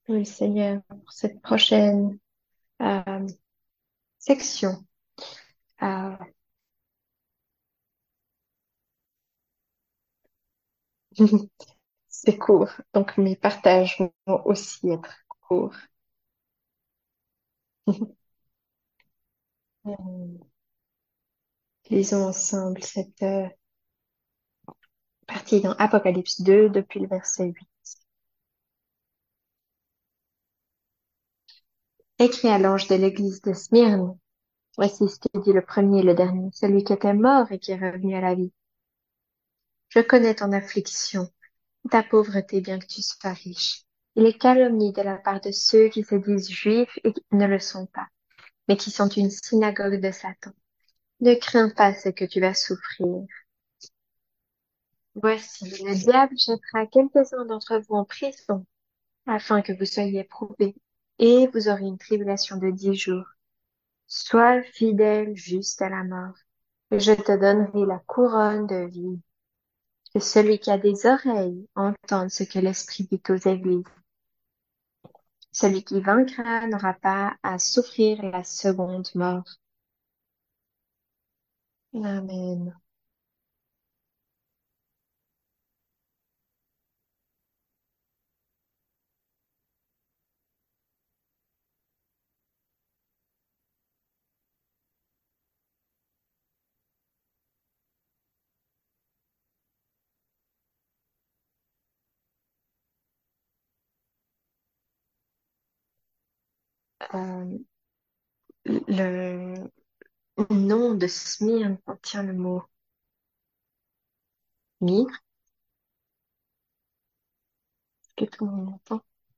Oui, Seigneur, pour cette prochaine euh, section. Euh, c'est court, donc mes partages vont aussi être courts. Lisons ensemble cette partie dans Apocalypse 2 depuis le verset 8. Écrit à l'ange de l'église de Smyrne, voici ce que dit le premier et le dernier, celui qui était mort et qui est revenu à la vie. Je connais ton affliction, ta pauvreté, bien que tu sois riche. Il est calomnie de la part de ceux qui se disent juifs et qui ne le sont pas, mais qui sont une synagogue de Satan. Ne crains pas ce que tu vas souffrir. Voici, le diable jettera quelques-uns d'entre vous en prison, afin que vous soyez éprouvés, et vous aurez une tribulation de 10 jours. Sois fidèle jusqu'à la mort, et je te donnerai la couronne de vie. Que celui qui a des oreilles entende ce que l'Esprit dit aux églises. Celui qui vaincra n'aura pas à souffrir la seconde mort. Amen. Euh, le nom de Smyrne contient le mot myrrhe, que tout le monde entend.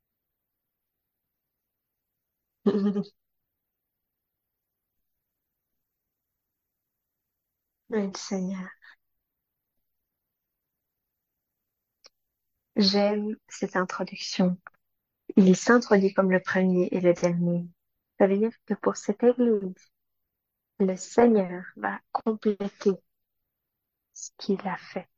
Oui, Seigneur. J'aime cette introduction. Il s'introduit comme le premier et le dernier. Ça veut dire que pour cette église, le Seigneur va compléter ce qu'il a fait.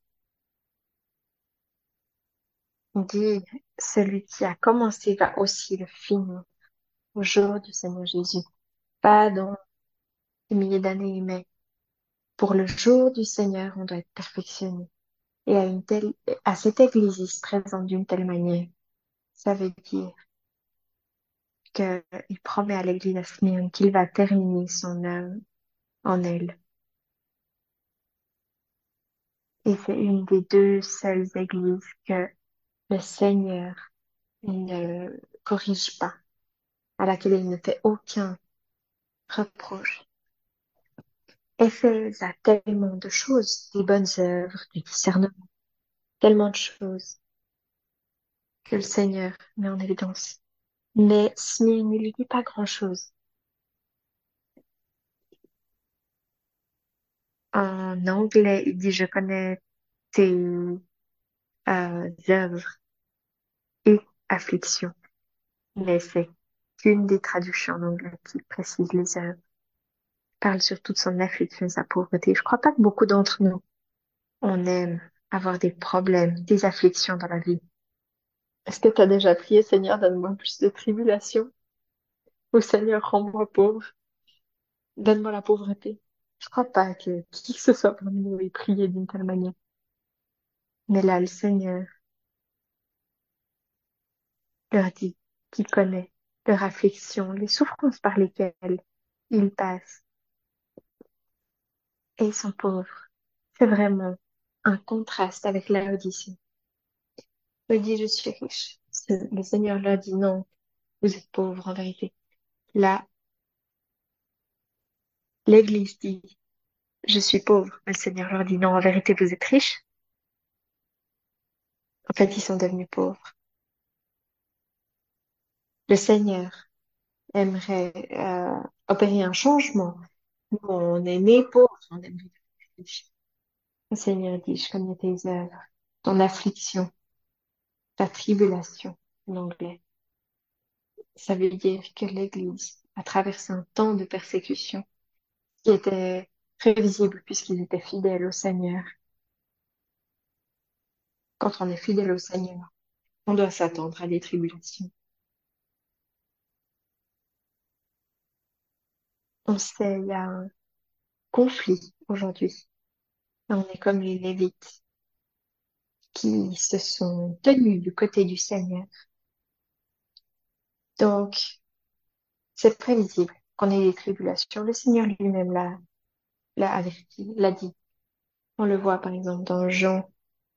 Il dit, celui qui a commencé va aussi le finir au jour du Seigneur Jésus. Pas dans des milliers d'années, mais pour le jour du Seigneur, on doit être perfectionné. Et à cette église, il se présente d'une telle manière. Ça veut dire qu'il promet à l'église de Smyrne qu'il va terminer son œuvre en elle. Et c'est une des deux seules églises que le Seigneur ne corrige pas, à laquelle il ne fait aucun reproche. Éphèse a tellement de choses, des bonnes œuvres, du discernement, tellement de choses que le Seigneur met en évidence. Mais Smyrne ne lui dit pas grand-chose. En anglais, il dit, je connais tes œuvres et afflictions. Mais c'est qu'une des traductions en anglais qui précise les œuvres. Il parle surtout de son affliction et sa pauvreté. Je crois pas que beaucoup d'entre nous, on aime avoir des problèmes, des afflictions dans la vie. Est-ce que tu as déjà prié, Seigneur, donne-moi plus de tribulation? Ou Seigneur, rends-moi pauvre, donne-moi la pauvreté. Je crois pas que qui que ce soit parmi nous ait prié d'une telle manière. Mais là, le Seigneur leur dit qu'il connaît leur affliction, les souffrances par lesquelles ils passent et ils sont pauvres. C'est vraiment un contraste avec la Odyssée. Il dit, je suis riche. Le Seigneur leur dit, non, vous êtes pauvres en vérité. Là, l'Église dit, je suis pauvre. Le Seigneur leur dit, non, en vérité, vous êtes riches. En fait, ils sont devenus pauvres. Le Seigneur aimerait opérer un changement. Nous, on est né pauvres, on aimerait devenir riches. Le Seigneur dit, je connais tes œuvres, ton affliction, ta tribulation, en anglais. Ça veut dire que l'Église a traversé un temps de persécution qui était prévisible puisqu'ils étaient fidèles au Seigneur. Quand on est fidèle au Seigneur, on doit s'attendre à des tribulations. On sait, il y a un conflit aujourd'hui. On est comme les Lévites qui se sont tenus du côté du Seigneur. Donc, c'est prévisible qu'on ait des tribulations. Le Seigneur lui-même l'a averti, l'a dit. On le voit par exemple dans Jean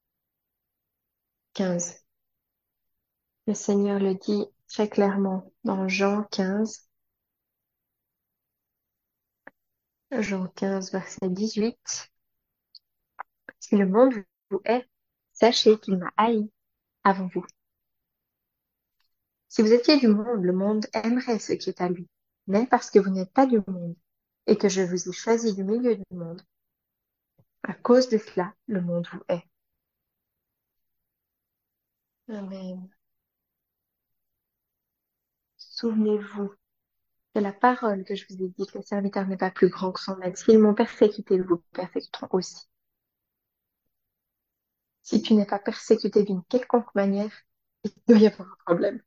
15. Le Seigneur le dit très clairement dans Jean 15, Jean 15, verset 18. Si le monde vous hait, sachez qu'il m'a haï avant vous. Si vous étiez du monde, le monde aimerait ce qui est à lui. Mais parce que vous n'êtes pas du monde et que je vous ai choisi du milieu du monde, à cause de cela, le monde vous hait. Amen. Souvenez-vous de la parole que je vous ai dit, que le serviteur n'est pas plus grand que son maître. S'ils m'ont persécuté, ils vous persécuteront aussi. Si tu n'es pas persécuté d'une quelconque manière, il doit y avoir un problème.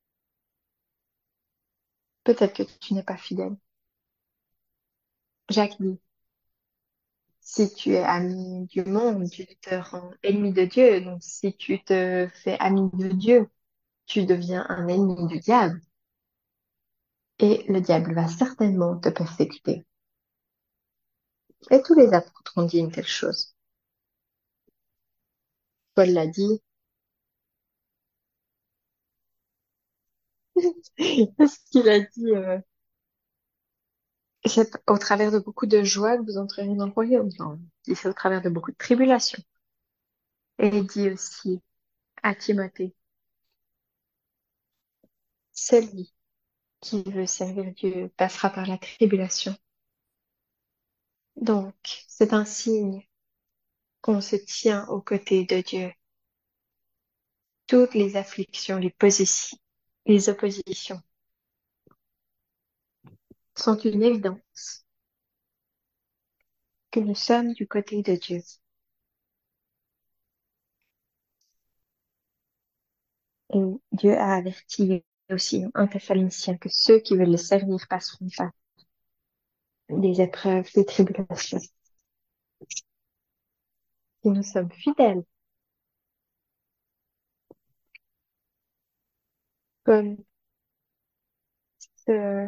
Peut-être que tu n'es pas fidèle. Jacques dit, si tu es ami du monde, tu te rends ennemi de Dieu. Donc, si tu te fais ami de Dieu, tu deviens un ennemi du diable. Et le diable va certainement te persécuter. Et tous les apôtres ont dit une telle chose. Paul l'a dit. Parce qu'il a dit, c'est au travers de beaucoup de joie que vous entrerez dans le royaume. Non, il dit, c'est au travers de beaucoup de tribulations. Et il dit aussi à Timothée, celui qui veut servir Dieu passera par la tribulation. Donc, c'est un signe qu'on se tient aux côtés de Dieu. Toutes les afflictions, les oppositions sont une évidence que nous sommes du côté de Dieu. Et Dieu a averti aussi dans 1 Thessaloniciens que ceux qui veulent le servir passeront par des épreuves, des tribulations. Si nous sommes fidèles, comme ce-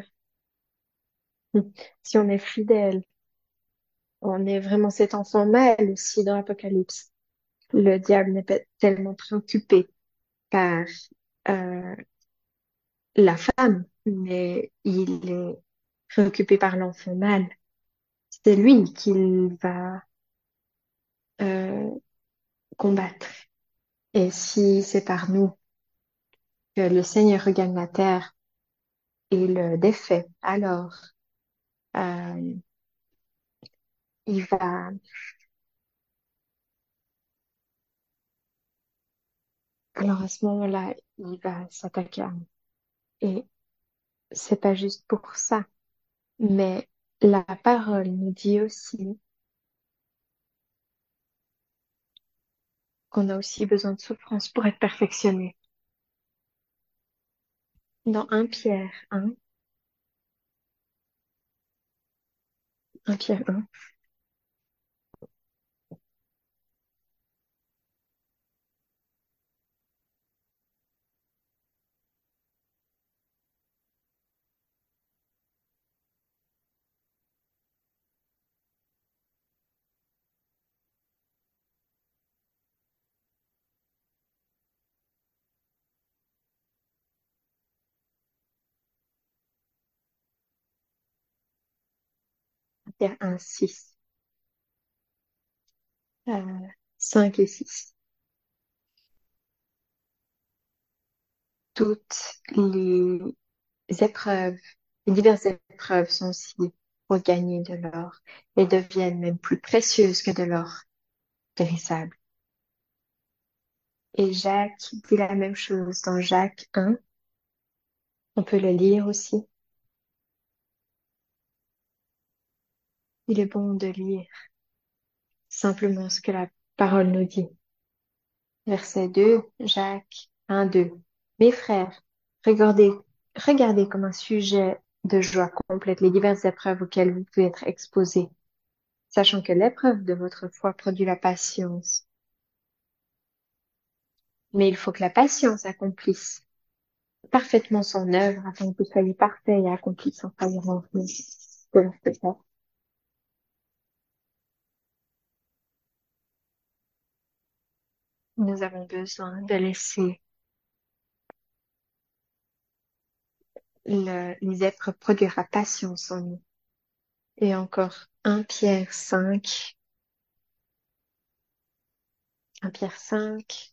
si on est fidèle, on est vraiment cet enfant mâle aussi dans l'Apocalypse. Le diable n'est pas tellement préoccupé par euh, la femme, mais il est préoccupé par l'enfant mâle. C'est lui qu'il va euh, combattre. Et si c'est par nous que le Seigneur regagne la terre et le défait, alors euh, il va, alors à ce moment-là, il va s'attaquer à nous. Et c'est pas juste pour ça, mais la parole nous dit aussi qu'on a aussi besoin de souffrance pour être perfectionné. Dans 1 Pierre 1, 1 Pierre 1, Pierre 1, 6, euh, 5 et 6. Toutes les épreuves, les diverses épreuves sont aussi pour gagner de l'or et deviennent même plus précieuses que de l'or périssable. Et Jacques dit la même chose dans Jacques 1. On peut le lire aussi. Il est bon de lire simplement ce que la parole nous dit. Verset 2, Jacques 1, 2. Mes frères, regardez comme un sujet de joie complète les diverses épreuves auxquelles vous pouvez être exposés, sachant que l'épreuve de votre foi produit la patience. Mais il faut que la patience accomplisse parfaitement son œuvre afin que vous soyez parfait et accompli sans faillir en rien. Comment c'est ça? Nous avons besoin de laisser les épreuves produire la patience en nous. Et encore 1 Pierre 5, 1 Pierre 5,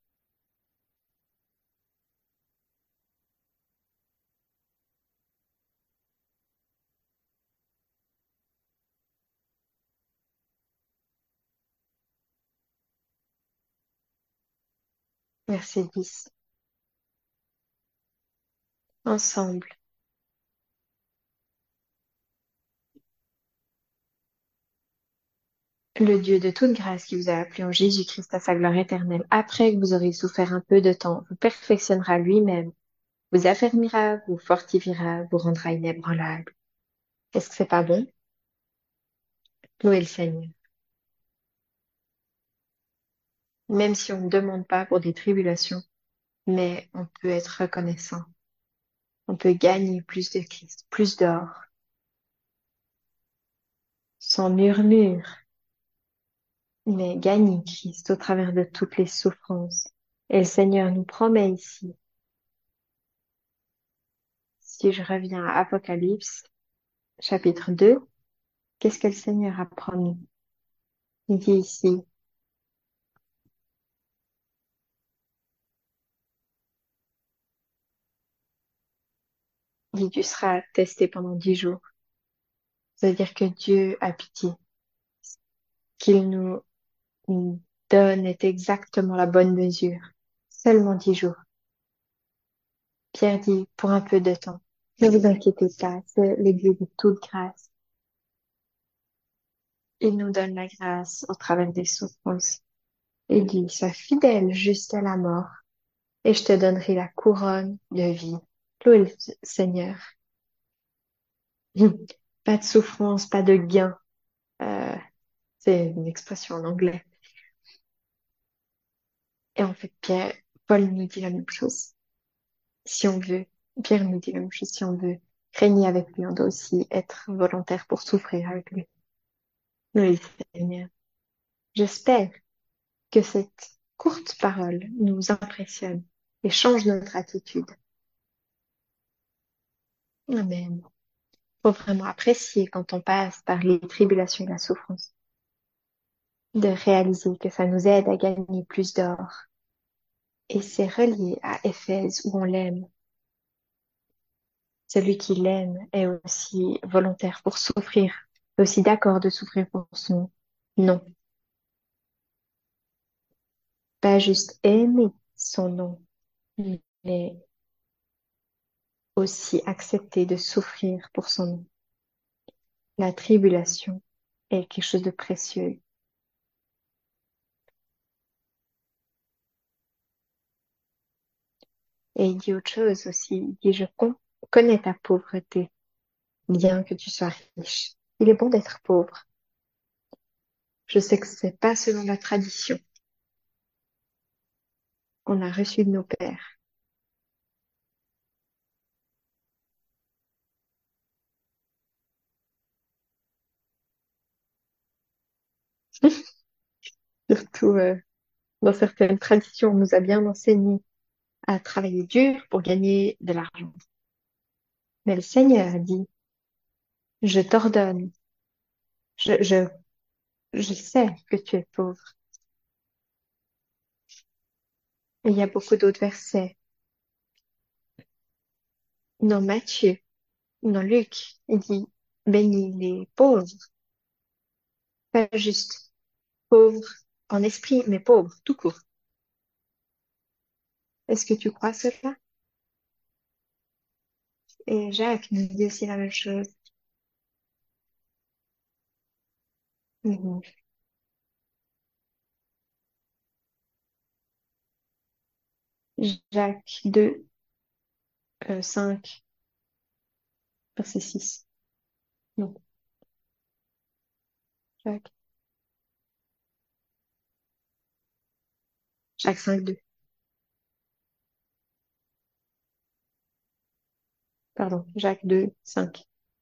verset 10. Ensemble, le Dieu de toute grâce qui vous a appelé en Jésus-Christ à sa gloire éternelle, après que vous aurez souffert un peu de temps, vous perfectionnera lui-même, vous affermira, vous fortifiera, vous rendra inébranlable. Est-ce que c'est pas bon? Louez le Seigneur. Même si on ne demande pas pour des tribulations, mais on peut être reconnaissant. On peut gagner plus de Christ, plus d'or, sans murmure, mais gagner Christ au travers de toutes les souffrances. Et le Seigneur nous promet ici, si je reviens à Apocalypse, chapitre 2, qu'est-ce que le Seigneur a promis? Il dit ici, il dit, tu seras testé pendant 10 jours. C'est-à-dire que Dieu a pitié. Qu'il nous donne est exactement la bonne mesure. Seulement 10 jours. Pierre dit, pour un peu de temps. Ne vous inquiétez pas, c'est le Dieu de toute grâce. Il nous donne la grâce au travers des souffrances. Il dit, sois fidèle jusqu'à la mort, et je te donnerai la couronne de vie. Louez le Seigneur. Pas de souffrance, pas de gain. Euh, c'est une expression en anglais. Et en fait, Paul nous dit la même chose. Si on veut, Pierre nous dit la même chose. Si on veut régner avec lui, on doit aussi être volontaire pour souffrir avec lui. Oui, Seigneur. J'espère que cette courte parole nous impressionne et change notre attitude. Amen. Faut vraiment apprécier quand on passe par les tribulations et la souffrance, de réaliser que ça nous aide à gagner plus d'or. Et c'est relié à Éphèse où on l'aime. Celui qui l'aime est aussi volontaire pour souffrir, est aussi d'accord de souffrir pour son nom. Pas juste aimer son nom, mais aussi accepter de souffrir pour son nom. La tribulation est quelque chose de précieux. Et il dit autre chose aussi. Il dit, connais ta pauvreté, bien que tu sois riche. Il est bon d'être pauvre. Je sais que c'est pas selon la tradition qu'on a reçue de nos pères. Surtout dans certaines traditions, on nous a bien enseigné à travailler dur pour gagner de l'argent. Mais le Seigneur dit, je t'ordonne, je, je, je sais que tu es pauvre. Et il y a beaucoup d'autres versets. Dans Matthieu, dans Luc, il dit, bénis les pauvres, pas juste pauvres en esprit, mais pauvres tout court. Est-ce que tu crois cela? Et Jacques nous dit aussi la même chose. Mhm. Jacques 2, 5. verset 6. Non, Jacques, Jacques 5, 2. Pardon, Jacques 2, 5.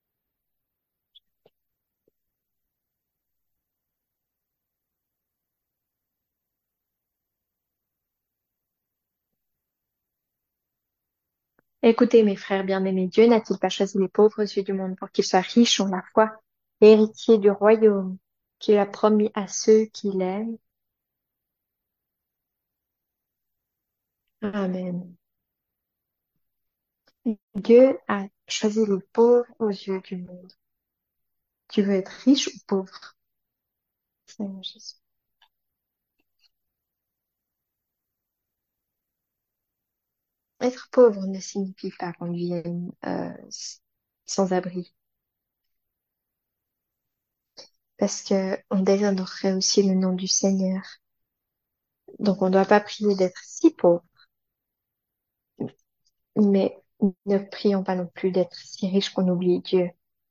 Écoutez, mes frères bien-aimés, Dieu n'a-t-il pas choisi les pauvres aux yeux du monde pour qu'ils soient riches en la foi et héritiers du royaume qu'il a promis à ceux qui l'aiment? Amen. Dieu a choisi les pauvres aux yeux du monde. Tu veux être riche ou pauvre, Seigneur Jésus? Être pauvre ne signifie pas qu'on devienne sans abri, parce que on déshonorerait aussi le nom du Seigneur. Donc on ne doit pas prier d'être si pauvre, mais ne prions pas non plus d'être si riche qu'on oublie Dieu.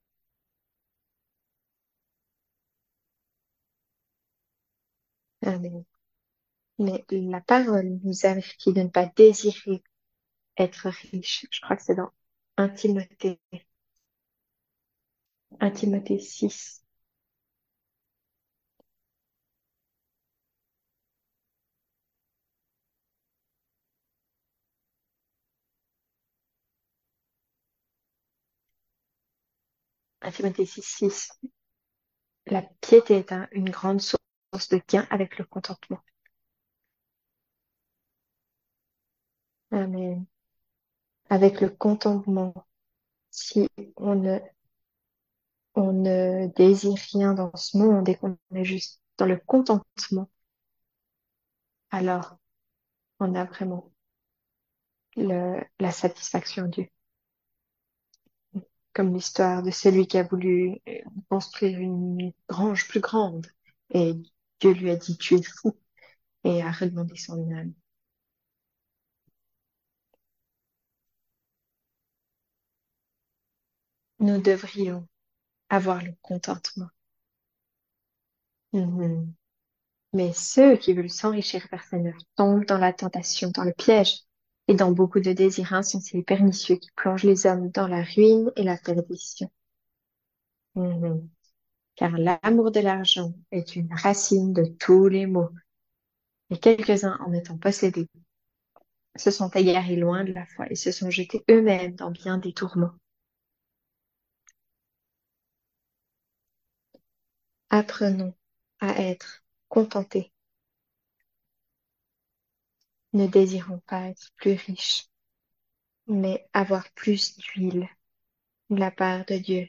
Amen. Mais la parole nous avertit de ne pas désirer être riche. Je crois que c'est dans 1 Timothée, 1 Timothée 6. 1 Timothée 6, 6. La piété est une grande source de gain avec le contentement. Amen. Avec le contentement, si on ne désire rien dans ce monde et qu'on est juste dans le contentement, alors on a vraiment la satisfaction en Dieu. Comme l'histoire de celui qui a voulu construire une grange plus grande. Et Dieu lui a dit, tu es fou, et a redemandé son âme. Nous devrions avoir le contentement. Mhm. Mais ceux qui veulent s'enrichir vers Seigneur tombent dans la tentation, dans le piège, et dans beaucoup de désirs insensés et pernicieux qui plongent les hommes dans la ruine et la perdition. Mhm. Car l'amour de l'argent est une racine de tous les maux, et quelques-uns en étant possédés se sont égarés loin de la foi et se sont jetés eux-mêmes dans bien des tourments. Apprenons à être contentés. Ne désirons pas être plus riches, mais avoir plus d'huile de la part de Dieu.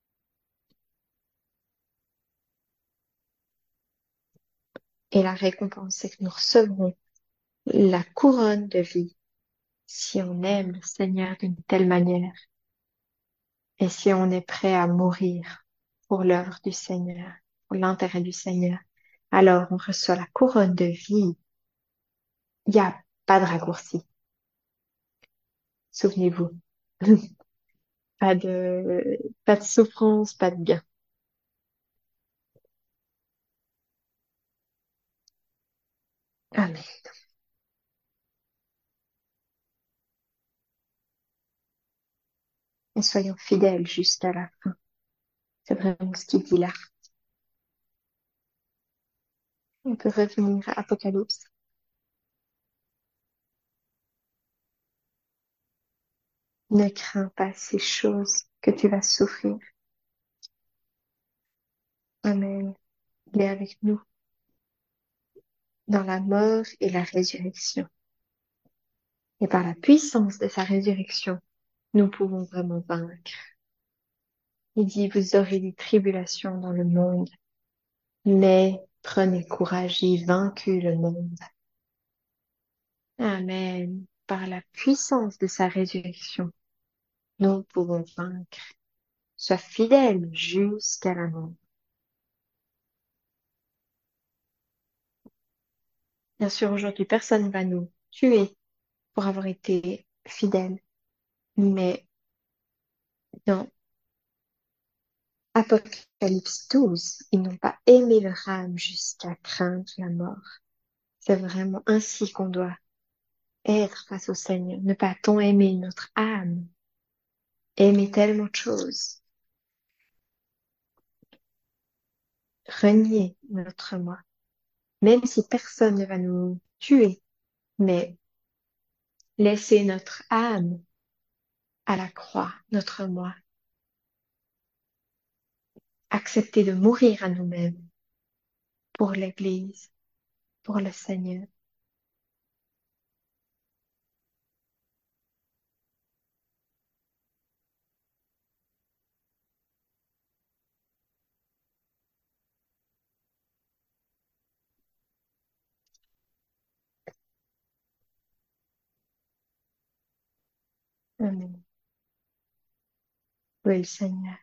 Et la récompense, c'est que nous recevrons la couronne de vie si on aime le Seigneur d'une telle manière et si on est prêt à mourir pour l'œuvre du Seigneur, pour l'intérêt du Seigneur. Alors on reçoit la couronne de vie. Il n'y a pas de raccourci. Souvenez-vous. Pas de souffrance, pas de gain. Amen. Et soyons fidèles jusqu'à la fin. C'est vraiment ce qu'il dit là. On peut revenir à Apocalypse. Ne crains pas ces choses que tu vas souffrir. Amen. Il est avec nous dans la mort et la résurrection. Et par la puissance de sa résurrection, nous pouvons vraiment vaincre. Il dit, vous aurez des tribulations dans le monde, mais prenez courage, j'ai vaincu le monde. Amen. Par la puissance de sa résurrection, nous pouvons vaincre. Sois fidèle jusqu'à la mort. Bien sûr, aujourd'hui, personne ne va nous tuer pour avoir été fidèle, mais non. Apocalypse 12, ils n'ont pas aimé leur âme jusqu'à craindre la mort. C'est vraiment ainsi qu'on doit être face au Seigneur. Ne pas tant aimer notre âme, aimer tellement de choses, renier notre moi. Même si personne ne va nous tuer, mais laisser notre âme à la croix, notre moi, accepter de mourir à nous-mêmes pour l'Église, pour le Seigneur. Amen. Oui, le Seigneur.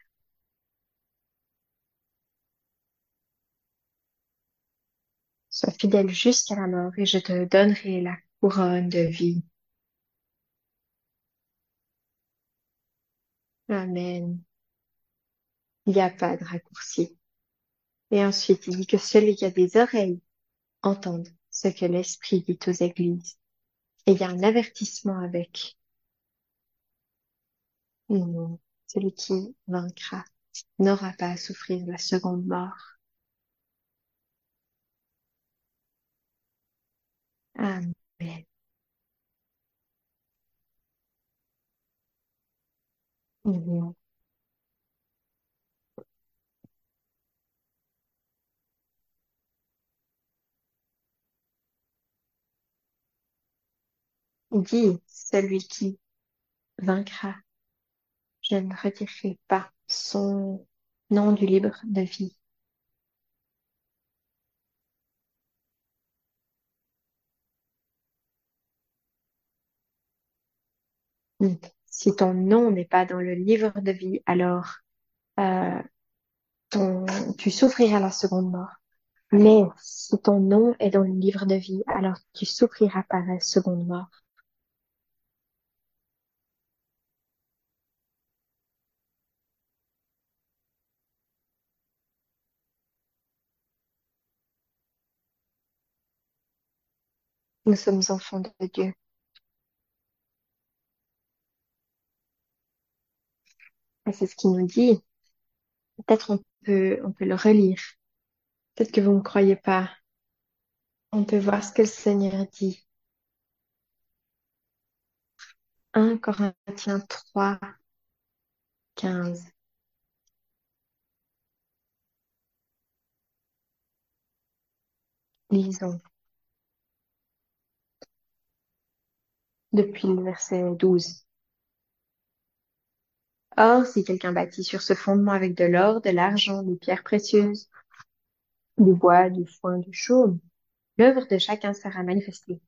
Sois fidèle jusqu'à la mort et je te donnerai la couronne de vie. Amen. Il n'y a pas de raccourci. Et ensuite, il dit que celui qui a des oreilles entende ce que l'Esprit dit aux églises. Et il y a un avertissement avec. Non. Celui qui vaincra n'aura pas à souffrir la seconde mort. Amen. Mhm. Il dit, celui qui vaincra, je ne retirerai pas son nom du livre de vie. Mm. Si ton nom n'est pas dans le livre de vie, alors euh, tu souffriras la seconde mort. Mais si ton nom est dans le livre de vie, alors tu souffriras pas la seconde mort. Nous sommes enfants de Dieu. Et c'est ce qu'il nous dit. Peut-être on peut le relire. Peut-être que vous ne croyez pas. On peut voir ce que le Seigneur dit. 1 Corinthiens 3, 15. Lisons depuis le verset 12. Or, si quelqu'un bâtit sur ce fondement avec de l'or, de l'argent, des pierres précieuses, du bois, du foin, du chaume, l'œuvre de chacun sera manifestée.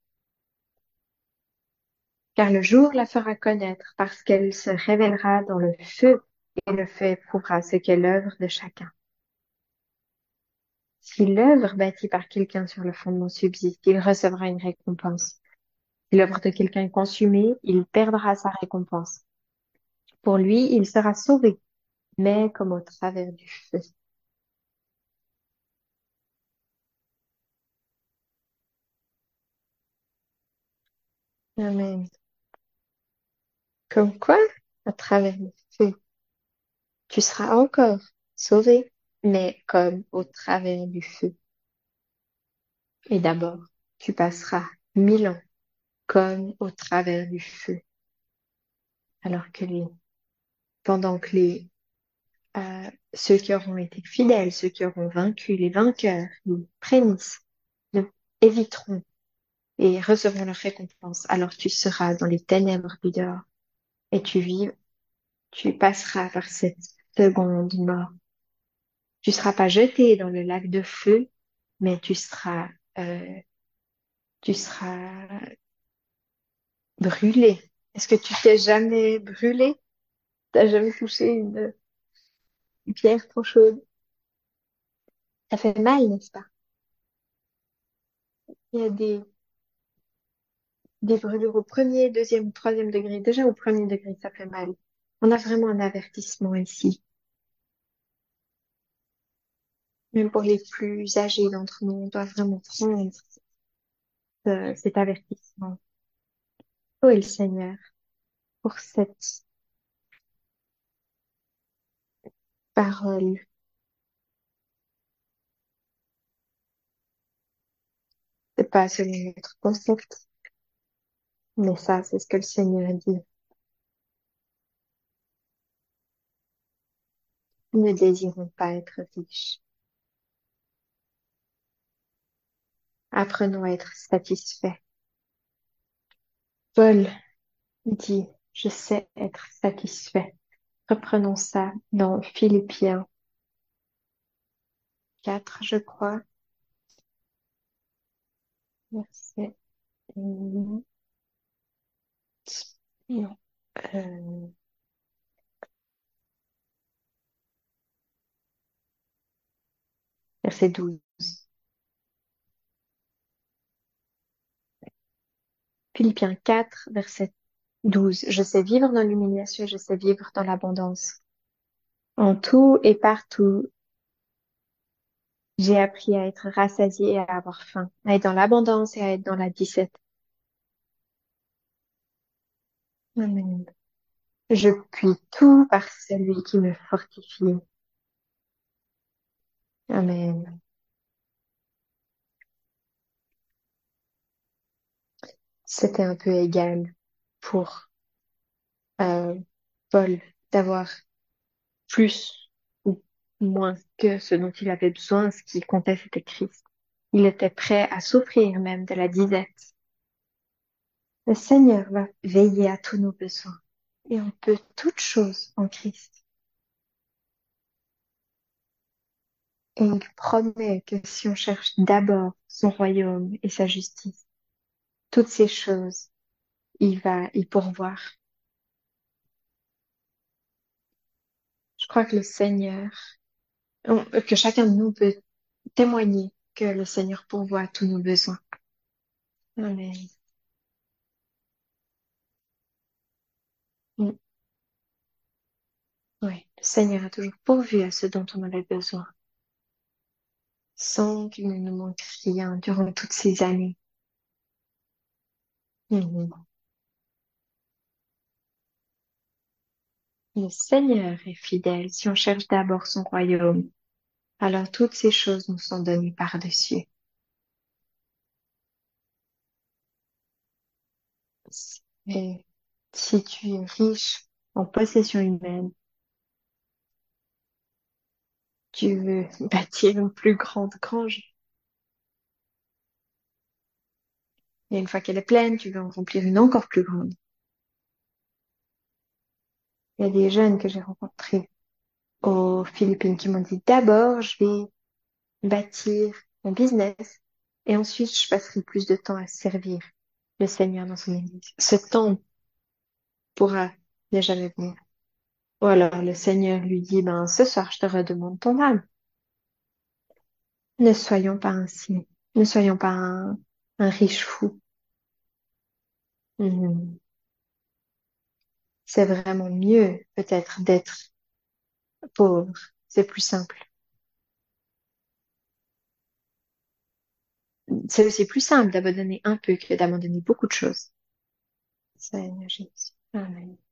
Car le jour la fera connaître, parce qu'elle se révélera dans le feu, et le feu éprouvera ce qu'est l'œuvre de chacun. Si l'œuvre bâtie par quelqu'un sur le fondement subsiste, il recevra une récompense. Si l'œuvre de quelqu'un est consumée, il perdra sa récompense. Pour lui, il sera sauvé, mais comme au travers du feu. Amen. Comme quoi, à travers le feu, tu seras encore sauvé, mais comme au travers du feu. Et d'abord, tu passeras 1000 ans comme au travers du feu, alors que pendant que ceux qui auront été fidèles, ceux qui auront vaincu, les vainqueurs, les prémices, ne éviteront et recevront leur récompense. Alors tu seras dans les ténèbres du dehors et tu passeras par cette seconde mort. Tu seras pas jeté dans le lac de feu, mais euh, tu seras brûlé. Est-ce que tu t'es jamais brûlé? T'as jamais touché une pierre trop chaude? Ça fait mal, n'est-ce pas? Il y a des brûlures au premier, deuxième ou troisième degré. Déjà au premier degré, ça fait mal. On a vraiment un avertissement ici. Même pour les plus âgés d'entre nous, on doit vraiment prendre cet avertissement. Oh, et le Seigneur, pour cette parole. C'est pas selon notre concept, mais ça, c'est ce que le Seigneur dit. Ne désirons pas être riches. Apprenons à être satisfaits. Paul dit, je sais être satisfait. Reprenons ça dans Philippiens 4, je crois, verset, non, euh, verset 12. Philippiens 4, verset 12. Je sais vivre dans l'humiliation et je sais vivre dans l'abondance. En tout et partout, j'ai appris à être rassasié et à avoir faim, à être dans l'abondance et à être dans la disette. Amen. Je puis tout par celui qui me fortifie. Amen. C'était un peu égal pour euh, Paul d'avoir plus ou moins que ce dont il avait besoin. Ce qui comptait, c'était Christ. Il était prêt à souffrir même de la disette. Le Seigneur va veiller à tous nos besoins et on peut toutes choses en Christ. Et il promet que si on cherche d'abord son royaume et sa justice, toutes ces choses, il va y pourvoir. Je crois que le Seigneur, que chacun de nous peut témoigner que le Seigneur pourvoit à tous nos besoins. Amen. Mm. Ouais, le Seigneur a toujours pourvu à ce dont on avait besoin, sans qu'il ne nous manque rien durant toutes ces années. Mhm. Le Seigneur est fidèle si on cherche d'abord son royaume. Alors toutes ces choses nous sont données par-dessus. Et si tu es riche en possessions humaines, tu veux bâtir une plus grande grange. Et une fois qu'elle est pleine, tu veux en remplir une encore plus grande. Il y a des jeunes que j'ai rencontrés aux Philippines qui m'ont dit d'abord, je vais bâtir mon business et ensuite je passerai plus de temps à servir le Seigneur dans son église. Ce temps pourra ne jamais venir. Ou alors le Seigneur lui dit, ben, ce soir, je te redemande ton âme. Ne soyons pas ainsi. Ne soyons pas un riche fou. Mhm. C'est vraiment mieux, peut-être, d'être pauvre. C'est plus simple. C'est aussi plus simple d'abandonner un peu que d'abandonner beaucoup de choses. Seigneur Jésus. Amen.